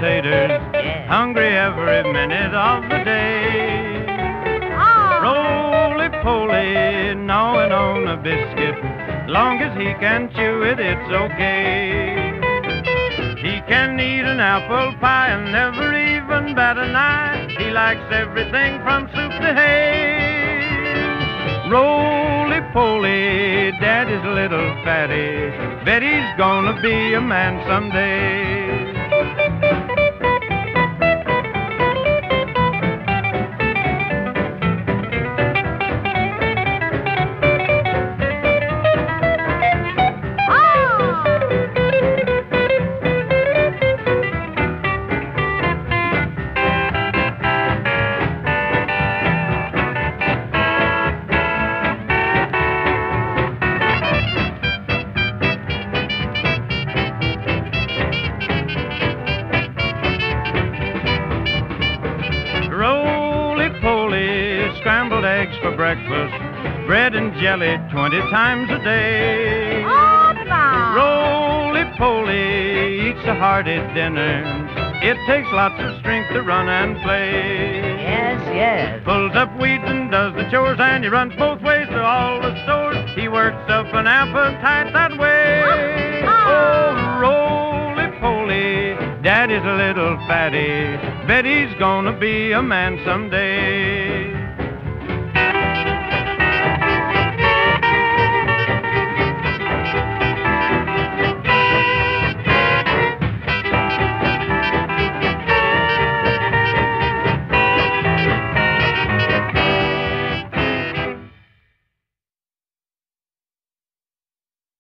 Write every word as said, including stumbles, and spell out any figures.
taters, Yeah. hungry every minute of the day. Oh. Roly-poly, gnawing on a biscuit, long as he can chew it, it's okay. He can eat an apple pie and never even bat an eye. He likes everything from soup to hay. Roly-poly, Daddy's a little fatty. Bet he's gonna be a man someday. Roly-poly, scrambled eggs for breakfast, bread and jelly twenty times a day. Oh, my. Roly-poly, eats a hearty dinner. It takes lots of strength to run and play. Yes, yes. Pulls up weeds and does the chores, and he runs both ways to all the stores. He works up an appetite that way. Oh, roly-poly, Daddy's a little fatty. Bet he's gonna be a man someday.